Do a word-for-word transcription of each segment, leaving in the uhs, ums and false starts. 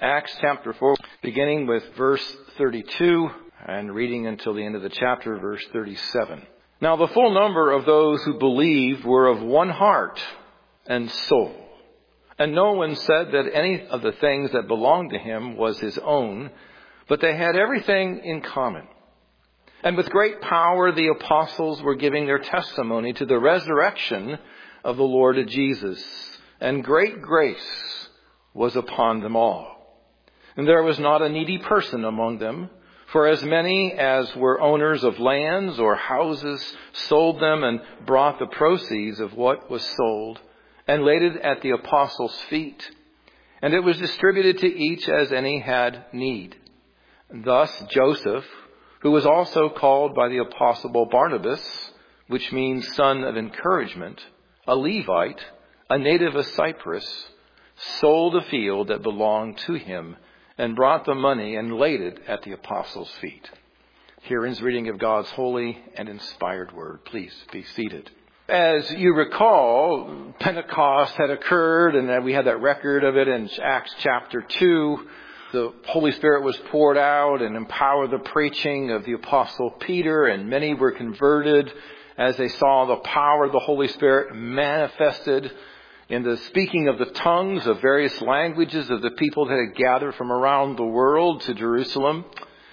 Acts chapter four, beginning with verse thirty-two and reading until the end of the chapter, verse thirty-seven. Now the full number of those who believed were of one heart and soul. And no one said that any of the things that belonged to him was his own, but they had everything in common. And with great power the apostles were giving their testimony to the resurrection of the Lord Jesus. And great grace was upon them all. And there was not a needy person among them, for as many as were owners of lands or houses sold them and brought the proceeds of what was sold and laid it at the apostles' feet. And it was distributed to each as any had need. Thus Joseph, who was also called by the apostle Barnabas, which means son of encouragement, a Levite, a native of Cyprus, sold a field that belonged to him and brought the money and laid it at the apostles' feet. Here ends reading of God's holy and inspired word. Please be seated. As you recall, Pentecost had occurred, and we had that record of it in Acts chapter two. The Holy Spirit was poured out and empowered the preaching of the apostle Peter, and many were converted as they saw the power of the Holy Spirit manifested in the speaking of the tongues of various languages of the people that had gathered from around the world to Jerusalem.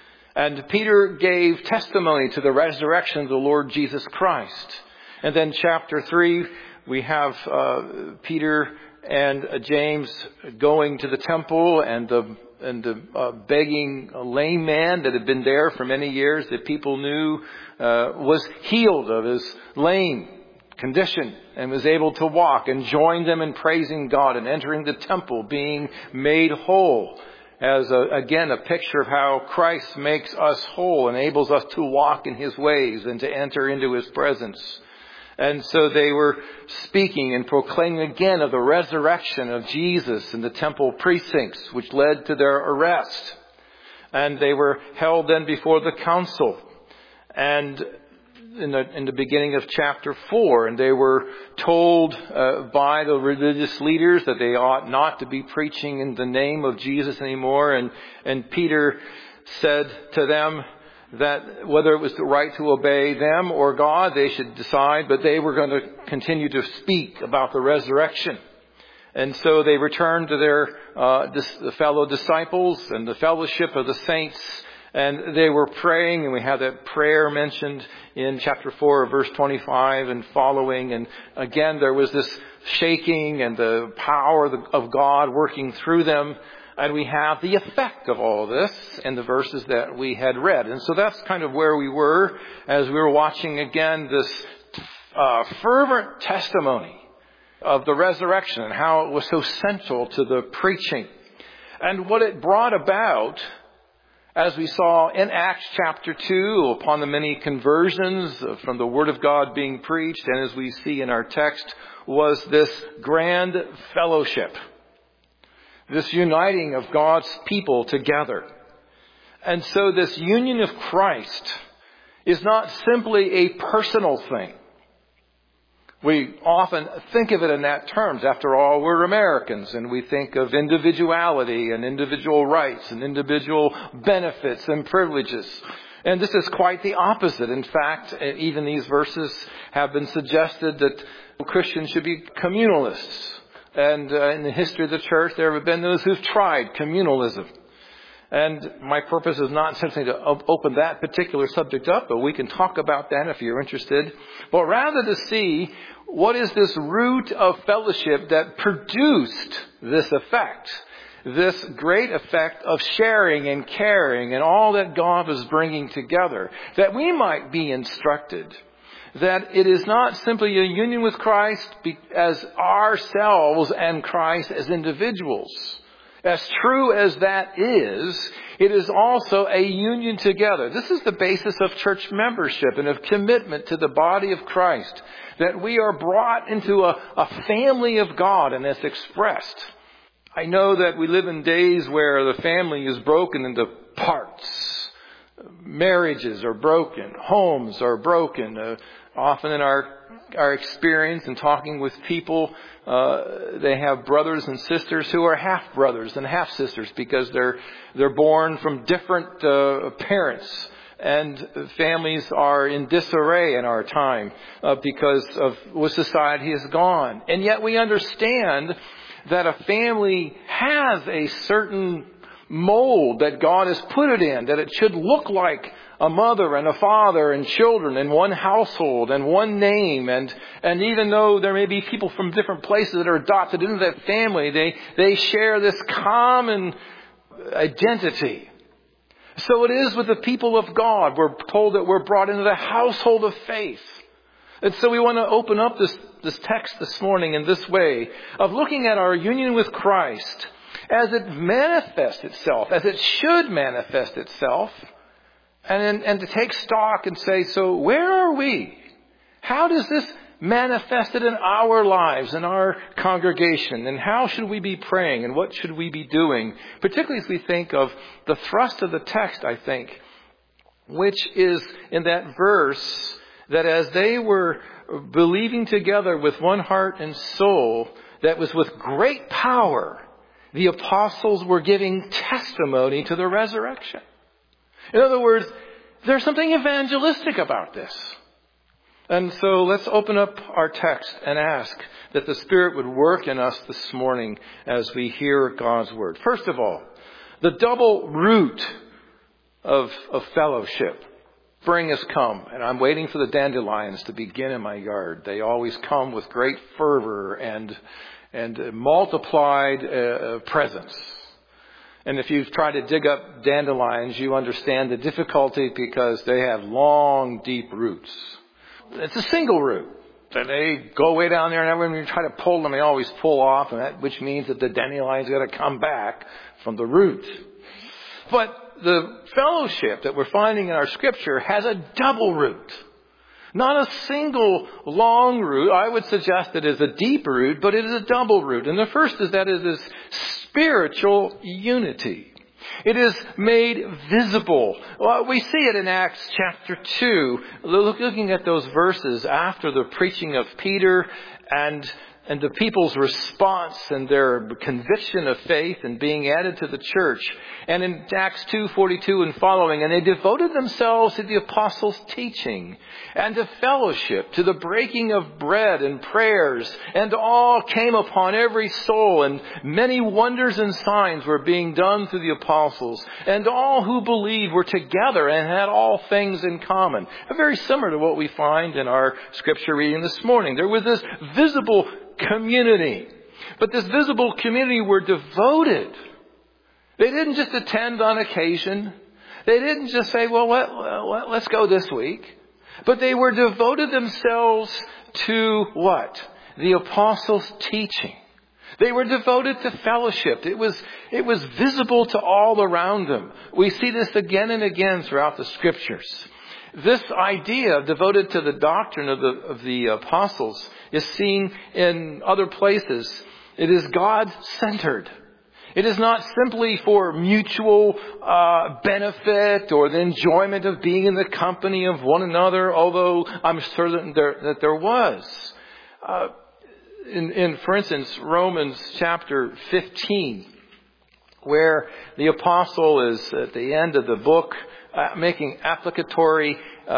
And Peter gave testimony to the resurrection of the Lord Jesus Christ. And then chapter three, we have uh, Peter and uh, James going to the temple and the and the uh, begging a lame man that had been there for many years that people knew uh, was healed of his lame condition and was able to walk, and joined them in praising God and entering the temple, being made whole, as a, again a picture of how Christ makes us whole, enables us to walk in his ways and to enter into his presence. And so they were speaking and proclaiming again of the resurrection of Jesus in the temple precincts, which led to their arrest. And they were held then before the council. And in the, in the beginning of chapter four, and they were told uh, by the religious leaders that they ought not to be preaching in the name of Jesus anymore. And, and Peter said to them that whether it was the right to obey them or God, they should decide, but they were going to continue to speak about the resurrection. And so they returned to their uh, dis- fellow disciples and the fellowship of the saints, and they were praying, and we have that prayer mentioned in chapter four, verse twenty-five and following. And again, there was this shaking and the power of God working through them. And we have the effect of all of this in the verses that we had read. And so that's kind of where we were as we were watching again this uh, fervent testimony of the resurrection and how it was so central to the preaching. And what it brought about, as we saw in Acts chapter two, upon the many conversions from the Word of God being preached, and as we see in our text, was this grand fellowship. This uniting of God's people together. And so this union of Christ is not simply a personal thing. We often think of it in that terms. After all, we're Americans, and we think of individuality and individual rights and individual benefits and privileges. And this is quite the opposite. In fact, even these verses have been suggested that Christians should be communalists. And uh, in the history of the church, there have been those who've tried communalism. And my purpose is not simply to op- open that particular subject up, but we can talk about that if you're interested. But rather to see what is this root of fellowship that produced this effect, this great effect of sharing and caring and all that God was bringing together, that we might be instructed that it is not simply a union with Christ as ourselves and Christ as individuals. As true as that is, it is also a union together. This is the basis of church membership and of commitment to the body of Christ, that we are brought into a, a family of God, and it's expressed. I know that we live in days where the family is broken into parts. Marriages are broken. Homes are broken. Uh, often in our our experience in talking with people, uh, they have brothers and sisters who are half brothers and half sisters because they're they're born from different uh, parents. And families are in disarray in our time uh, because of what society has gone. And yet we understand that a family has a certain mold that God has put it in, that it should look like a mother and a father and children in one household and one name. And, and even though there may be people from different places that are adopted into that family, they, they share this common identity. So it is with the people of God. We're told that we're brought into the household of faith. And so we want to open up this, this text this morning in this way of looking at our union with Christ as it manifests itself, as it should manifest itself, and, and to take stock and say, so where are we? How does this manifest it in our lives, in our congregation? And how should we be praying? And what should we be doing? Particularly as we think of the thrust of the text, I think, which is in that verse that as they were believing together with one heart and soul, that was with great power, the apostles were giving testimony to the resurrection. In other words, there's something evangelistic about this. And so let's open up our text and ask that the Spirit would work in us this morning as we hear God's Word. First of all, the double root of, of fellowship. Spring has come, and I'm waiting for the dandelions to begin in my yard. They always come with great fervor and, and multiplied uh, presence. And if you've tried to dig up dandelions, you understand the difficulty because they have long, deep roots. It's a single root. And they go way down there, and when you try to pull them, they always pull off, and that, which means that the dandelion's got to come back from the root. But the fellowship that we're finding in our Scripture has a double root. Not a single long root. I would suggest it is a deep root, but it is a double root. And the first is that it is spiritual unity. It is made visible. Well, we see it in Acts chapter two, looking at those verses after the preaching of Peter and and the people's response and their conviction of faith and being added to the church. And in Acts two forty-two and following, and they devoted themselves to the apostles' teaching and to fellowship, to the breaking of bread and prayers, and all came upon every soul, and many wonders and signs were being done through the apostles, and all who believed were together and had all things in common. Very similar to what we find in our scripture reading this morning. There was this visible community. But this visible community were devoted. They didn't just attend on occasion. They didn't just say, well, let, let, let's go this week. But they were devoted themselves to what? The apostles' teaching. They were devoted to fellowship. It was, it was visible to all around them. We see this again and again throughout the Scriptures. This idea devoted to the doctrine of the, of the apostles is seen in other places. It is God-centered. It is not simply for mutual uh, benefit or the enjoyment of being in the company of one another, although I'm certain there, that there was. Uh, in, in, for instance, Romans chapter fifteen, where the apostle is at the end of the book uh, making applicatory uh,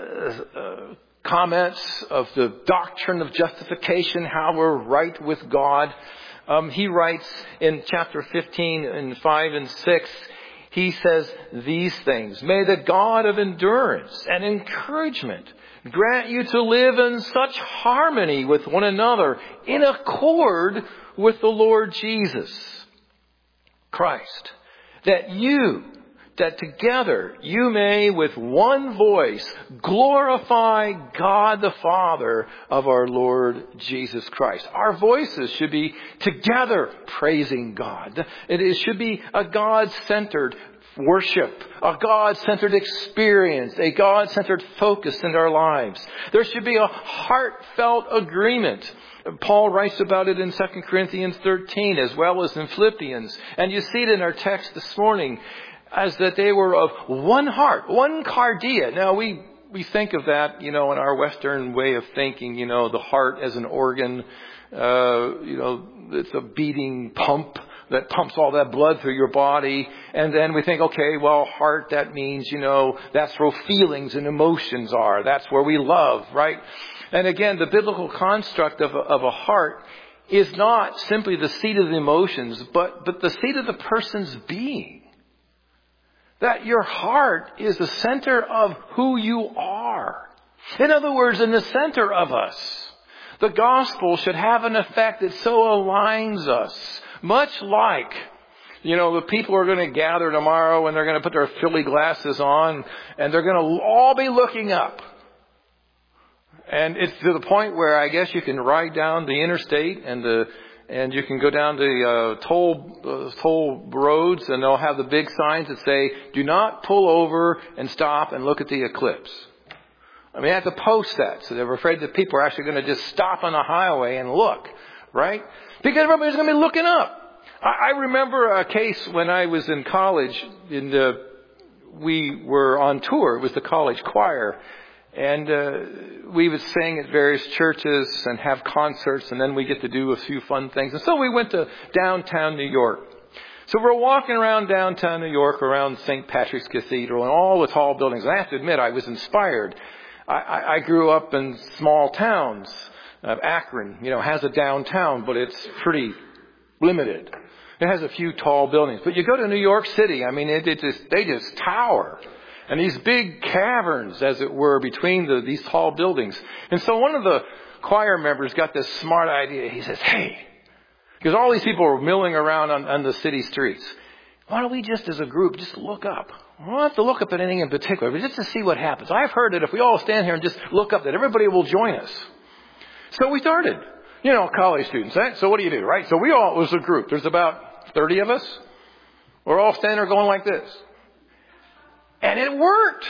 uh, comments of the doctrine of justification, how we're right with God. Um, he writes in chapter fifteen, in five and six, he says these things. May the God of endurance and encouragement grant you to live in such harmony with one another, in accord with the Lord Jesus Christ, that you, that together you may with one voice glorify God the Father of our Lord Jesus Christ. Our voices should be together praising God. It should be a God-centered worship, a God-centered experience, a God-centered focus in our lives. There should be a heartfelt agreement. Paul writes about it in Second Corinthians thirteen as well as in Philippians. And you see it in our text this morning. as that they were of one heart, one cardia. Now we, we think of that, you know, in our Western way of thinking, you know, the heart as an organ, uh, you know, it's a beating pump that pumps all that blood through your body. And then we think, okay, well, heart, that means, you know, that's where feelings and emotions are. That's where we love, right? And again, the biblical construct of a, of a heart is not simply the seat of the emotions, but, but the seat of the person's being. That your heart is the center of who you are. In other words, in the center of us. The gospel should have an effect that so aligns us. Much like, you know, the people are going to gather tomorrow and they're going to put their Philly glasses on and they're going to all be looking up. And it's to the point where I guess you can ride down the interstate and the and you can go down the uh, toll uh, toll roads and they'll have the big signs that say, "Do not pull over and stop and look at the eclipse." I mean, they have to post that, so they're afraid that people are actually going to just stop on the highway and look, right? Because everybody's going to be looking up. I, I remember a case when I was in college. In the, we were on tour. It was the college choir. And uh, we would sing at various churches and have concerts, and then we get to do a few fun things. And so we went to downtown New York. So we're walking around downtown New York, around Saint Patrick's Cathedral and all the tall buildings. And I have to admit, I was inspired. I, I, I grew up in small towns. Uh, Akron, you know, has a downtown, but it's pretty limited. It has a few tall buildings. But you go to New York City, I mean, it, it just, they just tower. And these big caverns, as it were, between the, these tall buildings. And so one of the choir members got this smart idea. He says, "Hey," because all these people are milling around on, on the city streets. "Why don't we just as a group just look up? We don't have to look up at anything in particular, but just to see what happens. I've heard that if we all stand here and just look up, that everybody will join us." So we started. You know, college students, right? So what do you do, right? So we all, it was a group. There's about thirty of us. We're all standing there going like this. And it worked.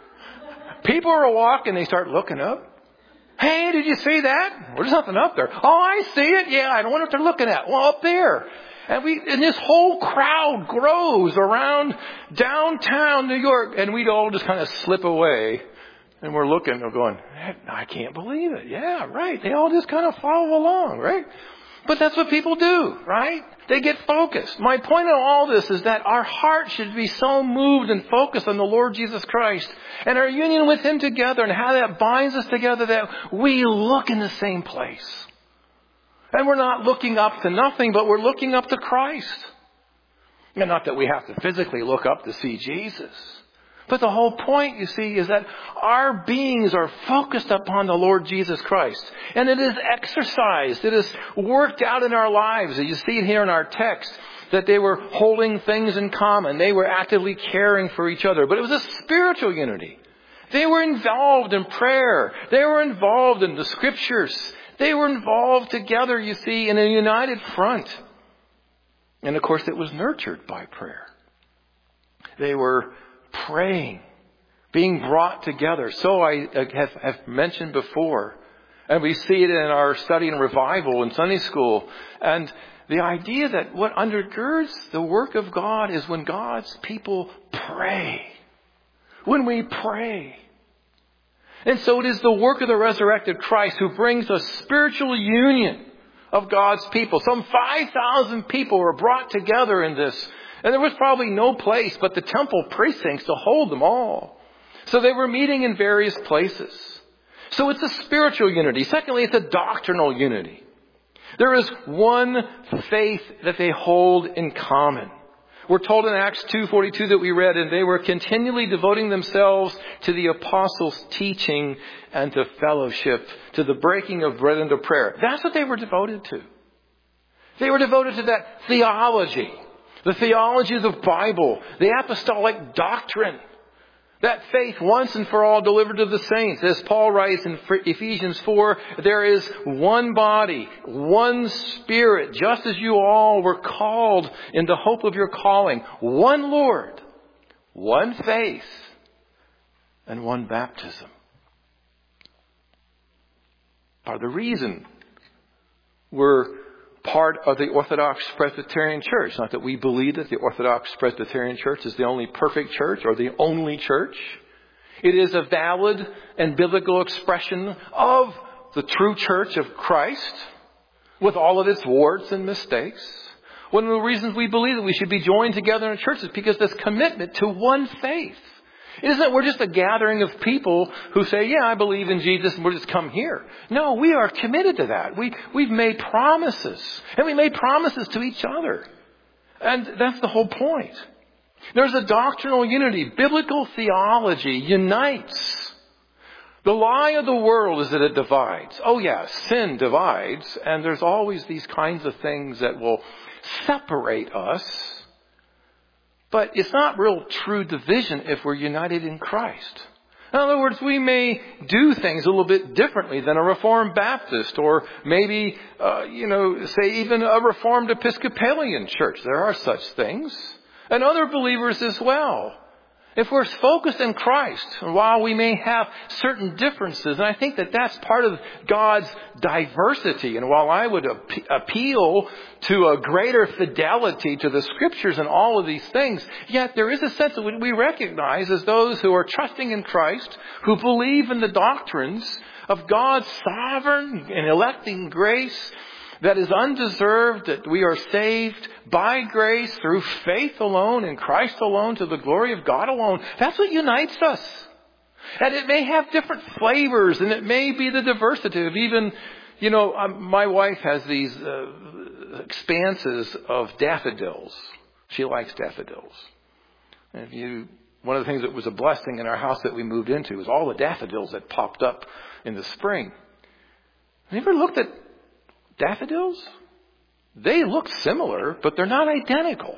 People are walking, they start looking up. "Hey, did you see that? Well, there's nothing up there." "Oh, I see it. Yeah, I wonder what they're looking at." "Well, up there." And we, and this whole crowd grows around downtown New York, and we'd all just kind of slip away. And we're looking, we're going, "I can't believe it." Yeah, right. They all just kind of follow along, right? But that's what people do, right? They get focused. My point in all this is that our heart should be so moved and focused on the Lord Jesus Christ and our union with Him together and how that binds us together, that we look in the same place. And we're not looking up to nothing, but we're looking up to Christ. And not that we have to physically look up to see Jesus. But the whole point, you see, is that our beings are focused upon the Lord Jesus Christ. And it is exercised. It is worked out in our lives. You see it here in our text, that they were holding things in common. They were actively caring for each other. But it was a spiritual unity. They were involved in prayer. They were involved in the Scriptures. They were involved together, you see, in a united front. And of course, it was nurtured by prayer. They were praying, being brought together. So I have, have mentioned before, and we see it in our study in revival in Sunday school. And the idea that what undergirds the work of God is when God's people pray. When we pray. And so it is the work of the resurrected Christ who brings a spiritual union of God's people. Some five thousand people were brought together in this. And there was probably no place but the temple precincts to hold them all. So they were meeting in various places. So it's a spiritual unity. Secondly, it's a doctrinal unity. There is one faith that they hold in common. We're told in Acts two forty-two that we read, and they were continually devoting themselves to the apostles' teaching and to fellowship, to the breaking of bread and to prayer. That's what they were devoted to. They were devoted to that theology. The theology of the Bible, the apostolic doctrine, that faith once and for all delivered to the saints. As Paul writes in Ephesians four, there is one body, one Spirit, just as you all were called in the hope of your calling. One Lord, one faith, and one baptism. Are the reason we're part of the Orthodox Presbyterian Church. Not that we believe that the Orthodox Presbyterian Church is the only perfect church or the only church. It is a valid and biblical expression of the true church of Christ with all of its warts and mistakes. One of the reasons we believe that we should be joined together in a church is because this commitment to one faith. It isn't that we're just a gathering of people who say, yeah, I believe in Jesus and we'll just come here. No, we are committed to that. We, we've made promises. And we made promises to each other. And that's the whole point. There's a doctrinal unity. Biblical theology unites. The lie of the world is that it divides. Oh yeah, sin divides. And there's always these kinds of things that will separate us. But it's not real true division if we're united in Christ. In other words, we may do things a little bit differently than a Reformed Baptist or maybe, uh, you know, say even a Reformed Episcopalian church. There are such things. And other believers as well. If we're focused in Christ, and while we may have certain differences, and I think that that's part of God's diversity, and while I would ap- appeal to a greater fidelity to the Scriptures and all of these things, yet there is a sense that we recognize as those who are trusting in Christ, who believe in the doctrines of God's sovereign and electing grace, that is undeserved, that we are saved by grace through faith alone in Christ alone to the glory of God alone. That's what unites us. And it may have different flavors and it may be the diversity of even, you know, um, my wife has these uh, expanses of daffodils. She likes daffodils. And if you, one of the things that was a blessing in our house that we moved into was all the daffodils that popped up in the spring. Have you ever looked at daffodils? They look similar, but they're not identical.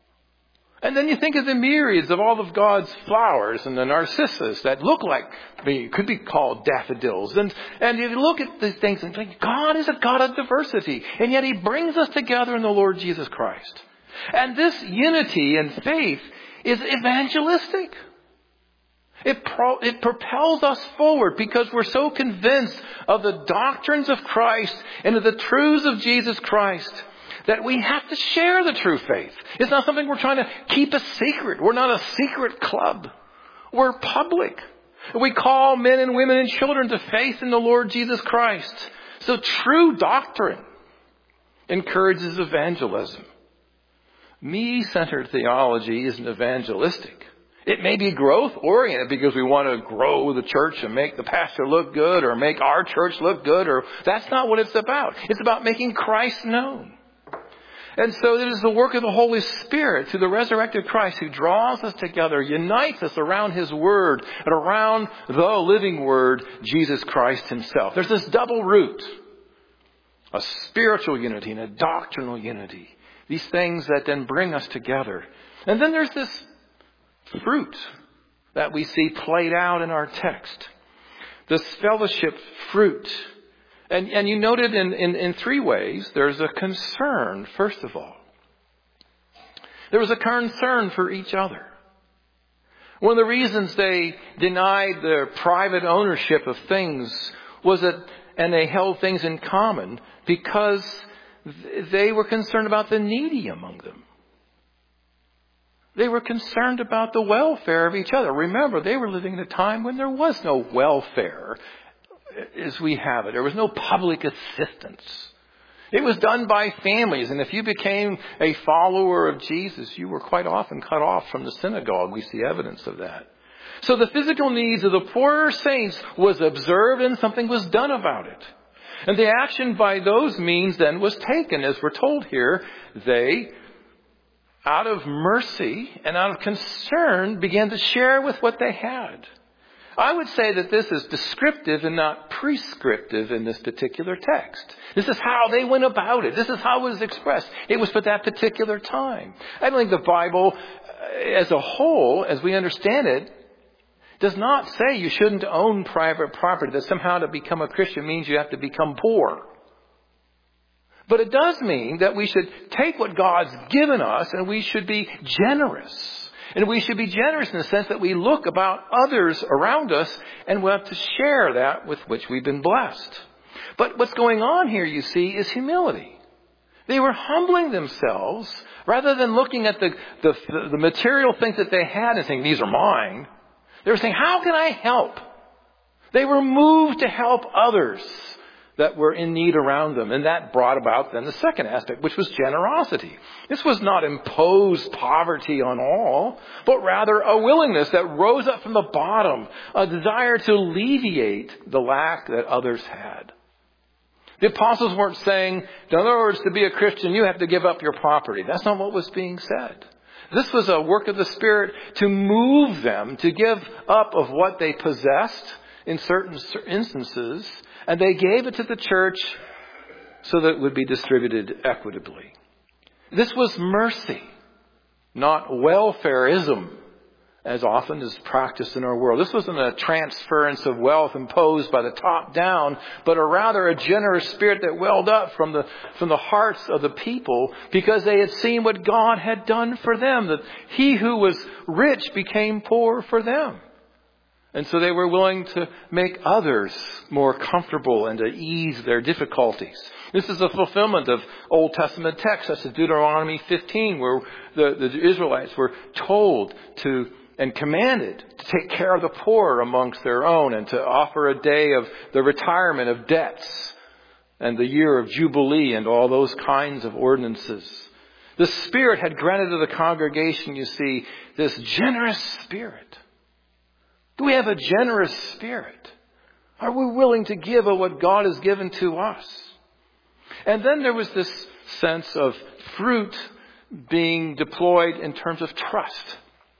And then you think of the myriads of all of God's flowers and the narcissus that look like, I mean, could be called daffodils. And, and you look at these things and think, God is a God of diversity. And yet He brings us together in the Lord Jesus Christ. And this unity and faith is evangelistic. It, pro- it propels us forward because we're so convinced of the doctrines of Christ and of the truths of Jesus Christ that we have to share the true faith. It's not something we're trying to keep a secret. We're not a secret club. We're public. We call men and women and children to faith in the Lord Jesus Christ. So true doctrine encourages evangelism. Me-centered theology isn't evangelistic. It may be growth-oriented because we want to grow the church and make the pastor look good or make our church look good. Or that's not what it's about. It's about making Christ known. And so it is the work of the Holy Spirit through the resurrected Christ who draws us together, unites us around His Word and around the living Word, Jesus Christ Himself. There's this double root, a spiritual unity and a doctrinal unity. These things that then bring us together. And then there's this fruit that we see played out in our text. This fellowship fruit. And, and you noted in, in, in three ways. There's a concern, first of all. There was a concern for each other. One of the reasons they denied their private ownership of things was that, and they held things in common, because they were concerned about the needy among them. They were concerned about the welfare of each other. Remember, they were living in a time when there was no welfare as we have it. There was no public assistance. It was done by families. And if you became a follower of Jesus, you were quite often cut off from the synagogue. We see evidence of that. So the physical needs of the poorer saints was observed and something was done about it. And the action by those means then was taken. As we're told here, they, out of mercy and out of concern, began to share with what they had. I would say that this is descriptive and not prescriptive in this particular text. This is how they went about it. This is how it was expressed. It was for that particular time. I don't think the Bible as a whole, as we understand it, does not say you shouldn't own private property, that somehow to become a Christian means you have to become poor. But it does mean that we should take what God's given us and we should be generous. And we should be generous in the sense that we look about others around us and we have to share that with which we've been blessed. But what's going on here, you see, is humility. They were humbling themselves rather than looking at the, the, the material things that they had and saying, these are mine. They were saying, how can I help? They were moved to help others that were in need around them. And that brought about then the second aspect, which was generosity. This was not imposed poverty on all, but rather a willingness that rose up from the bottom, a desire to alleviate the lack that others had. The apostles weren't saying, in other words, to be a Christian, you have to give up your property. That's not what was being said. This was a work of the Spirit to move them to give up of what they possessed in certain instances, and they gave it to the church so that it would be distributed equitably. This was mercy, not welfareism, as often is practiced in our world. This wasn't a transference of wealth imposed by the top down, but a rather a generous spirit that welled up from the from the hearts of the people because they had seen what God had done for them, that he who was rich became poor for them. And so they were willing to make others more comfortable and to ease their difficulties. This is a fulfillment of Old Testament texts such as Deuteronomy fifteen, where the, the Israelites were told to and commanded to take care of the poor amongst their own and to offer a day of the retirement of debts and the year of Jubilee and all those kinds of ordinances. The Spirit had granted to the congregation, you see, this generous spirit. Do we have a generous spirit? Are we willing to give of what God has given to us? And then there was this sense of fruit being deployed in terms of trust.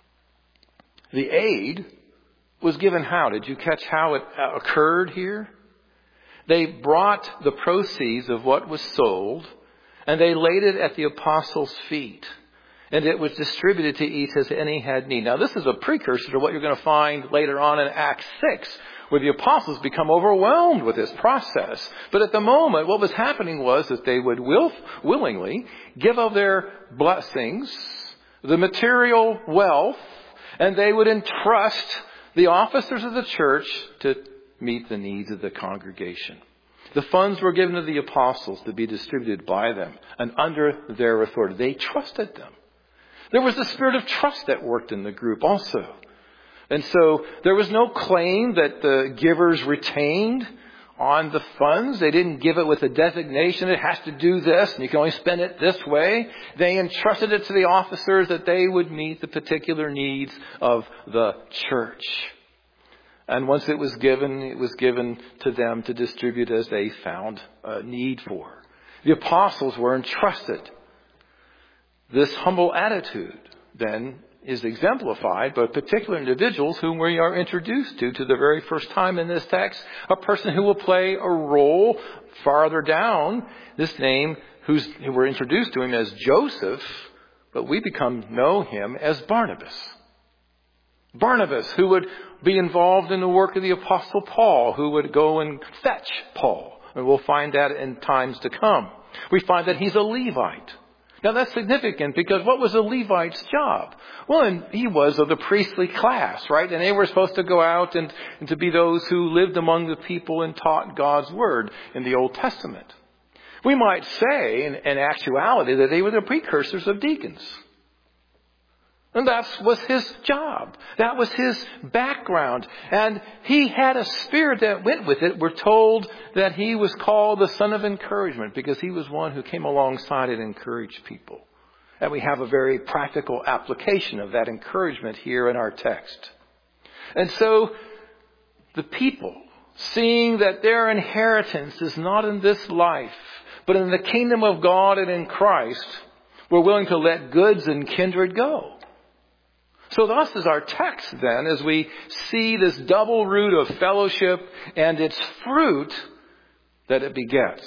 The aid was given how? Did you catch how it occurred here? They brought the proceeds of what was sold and they laid it at the apostles' feet. And it was distributed to each as any had need. Now this is a precursor to what you're going to find later on in Acts six, where the apostles become overwhelmed with this process. But at the moment, what was happening was that they would will, willingly give of their blessings, the material wealth, and they would entrust the officers of the church to meet the needs of the congregation. The funds were given to the apostles to be distributed by them and under their authority. They trusted them. There was the spirit of trust that worked in the group also. And so there was no claim that the givers retained on the funds. They didn't give it with a designation. It has to do this and you can only spend it this way. They entrusted it to the officers that they would meet the particular needs of the church. And once it was given, it was given to them to distribute as they found a need for. The apostles were entrusted. This humble attitude, then, is exemplified by particular individuals whom we are introduced to, to the very first time in this text. A person who will play a role farther down, this name, who's, who we're introduced to him as Joseph, but we become know him as Barnabas. Barnabas, who would be involved in the work of the Apostle Paul, who would go and fetch Paul. And we'll find that in times to come. We find that he's a Levite. Now that's significant because what was a Levite's job? Well, and he was of the priestly class, right? And they were supposed to go out and, and to be those who lived among the people and taught God's word in the Old Testament. We might say in, in actuality that they were the precursors of deacons. And that was his job. That was his background. And he had a spirit that went with it. We're told that he was called the son of encouragement because he was one who came alongside and encouraged people. And we have a very practical application of that encouragement here in our text. And so the people, seeing that their inheritance is not in this life, but in the kingdom of God and in Christ, were willing to let goods and kindred go. So thus is our text then, as we see this double root of fellowship and its fruit that it begets.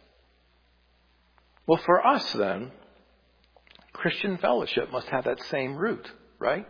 Well, for us then, Christian fellowship must have that same root, right?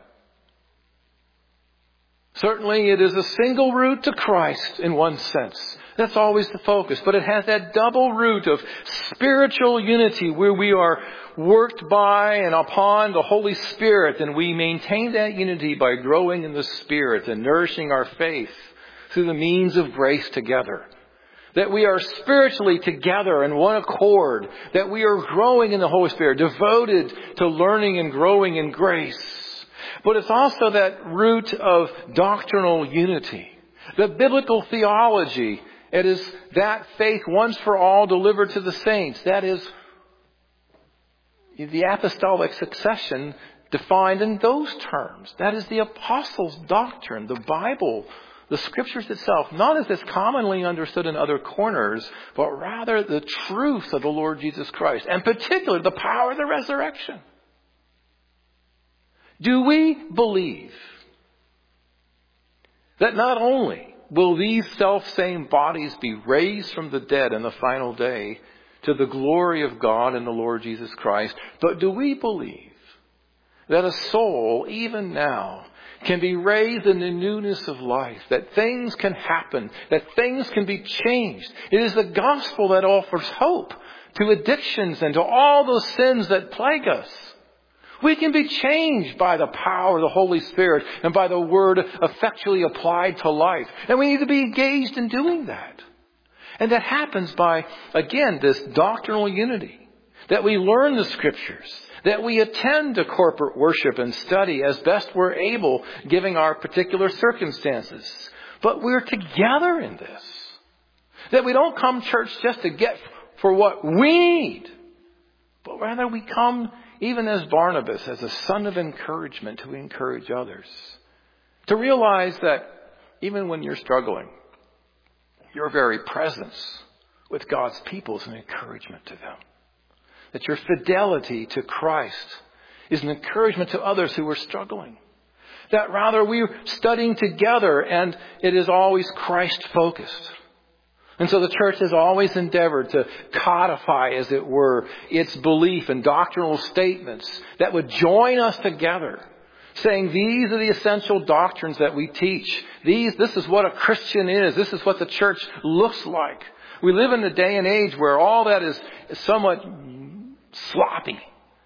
Certainly it is a single root to Christ in one sense. That's always the focus. But it has that double root of spiritual unity where we are worked by and upon the Holy Spirit. And we maintain that unity by growing in the Spirit and nourishing our faith through the means of grace together. that we are spiritually together in one accord, that we are growing in the Holy Spirit, devoted to learning and growing in grace. But it's also that root of doctrinal unity, the biblical theology. It is that faith once for all delivered to the saints. That is the apostolic succession defined in those terms. That is the apostles' doctrine, the Bible, the Scriptures itself, not as it's commonly understood in other corners, but rather the truth of the Lord Jesus Christ, and particularly the power of the resurrection. Do we believe that not only will these self-same bodies be raised from the dead in the final day to the glory of God and the Lord Jesus Christ, but do we believe that a soul, even now, can be raised in the newness of life, that things can happen, that things can be changed? It is the gospel that offers hope to addictions and to all those sins that plague us. We can be changed by the power of the Holy Spirit and by the Word effectually applied to life. And we need to be engaged in doing that. And that happens by, again, this doctrinal unity. That we learn the Scriptures. That we attend to corporate worship and study as best we're able, given our particular circumstances. But we're together in this. That we don't come to church just to get for what we need. But rather we come, even as Barnabas, as a son of encouragement to encourage others. To realize that even when you're struggling, your very presence with God's people is an encouragement to them. That your fidelity to Christ is an encouragement to others who are struggling. That rather we're studying together and it is always Christ-focused. And so the church has always endeavored to codify, as it were, its belief and doctrinal statements that would join us together, saying these are the essential doctrines that we teach. These, this is what a Christian is. This is what the church looks like. We live in a day and age where all that is somewhat sloppy.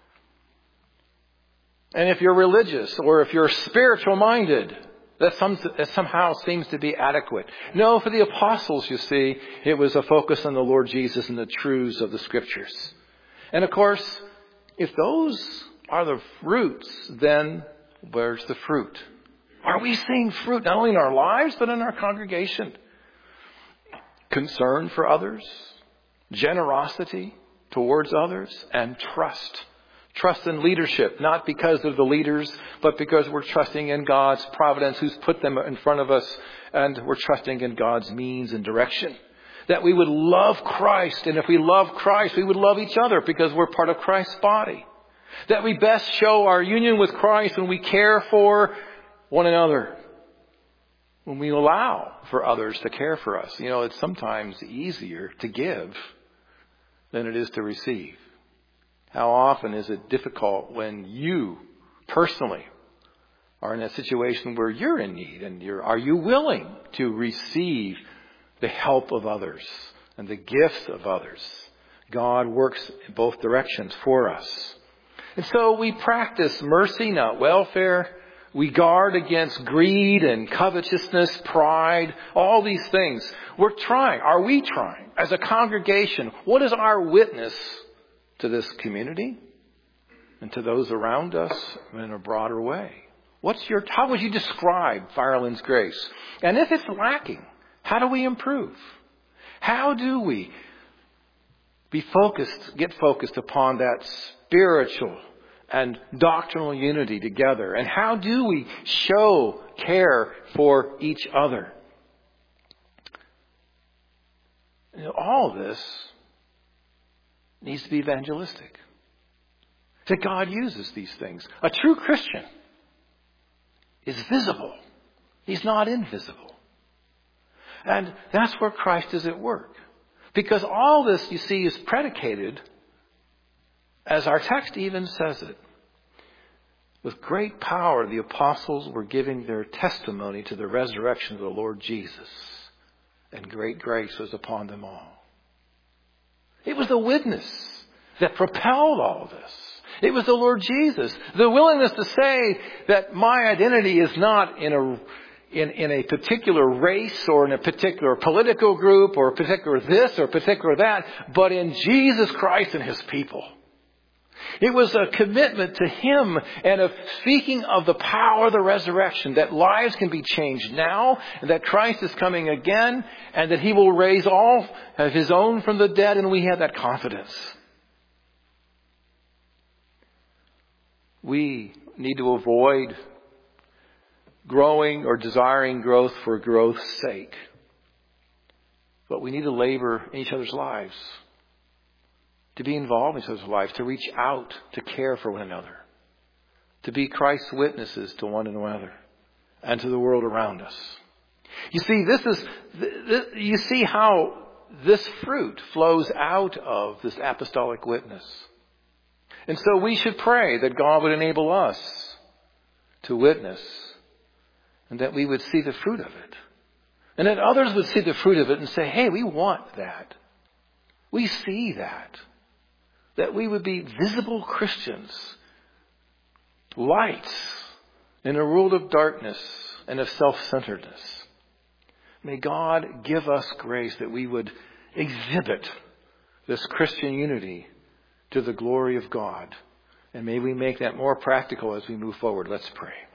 And if you're religious or if you're spiritual minded, that, some, that somehow seems to be adequate. No, for the apostles, you see, it was a focus on the Lord Jesus and the truths of the Scriptures. And of course, if those are the fruits, then where's the fruit? Are we seeing fruit not only in our lives, but in our congregation? Concern for others, generosity towards others, and trust. Trust in leadership, not because of the leaders, but because we're trusting in God's providence who's put them in front of us, and we're trusting in God's means and direction. That we would love Christ, and if we love Christ, we would love each other because we're part of Christ's body. That we best show our union with Christ when we care for one another. When we allow for others to care for us. You know, it's sometimes easier to give than it is to receive. How often is it difficult when you personally are in a situation where you're in need, and you're, are you willing to receive the help of others and the gifts of others? God works in both directions for us. And so we practice mercy, not welfare. We guard against greed and covetousness, pride, all these things. We're trying. Are we trying? As a congregation, what is our witness to this community and to those around us in a broader way? What's your, how would you describe Firelands Grace? And if it's lacking, how do we improve? How do we be focused, get focused upon that spiritual and doctrinal unity together? And how do we show care for each other? You know, all this needs to be evangelistic. That God uses these things. A true Christian is visible. He's not invisible. And that's where Christ is at work. Because all this, you see, is predicated, as our text even says it, with great power the apostles were giving their testimony to the resurrection of the Lord Jesus. And great grace was upon them all. It was the witness that propelled all this. It was the Lord Jesus. The willingness to say that my identity is not in a in, in a particular race or in a particular political group or a particular this or particular that, but in Jesus Christ and His people. It was a commitment to Him and of speaking of the power of the resurrection, that lives can be changed now, and that Christ is coming again, and that He will raise all of His own from the dead, and we have that confidence. We need to avoid growing or desiring growth for growth's sake. But we need to labor in each other's lives, to be involved in each other's lives, to reach out, to care for one another, to be Christ's witnesses to one another and to the world around us. You see, this is, this, you see how this fruit flows out of this apostolic witness. And so we should pray that God would enable us to witness and that we would see the fruit of it. And that others would see the fruit of it and say, hey, we want that. We see that. That we would be visible Christians, lights in a world of darkness and of self-centeredness. May God give us grace that we would exhibit this Christian unity to the glory of God. And may we make that more practical as we move forward. Let's pray.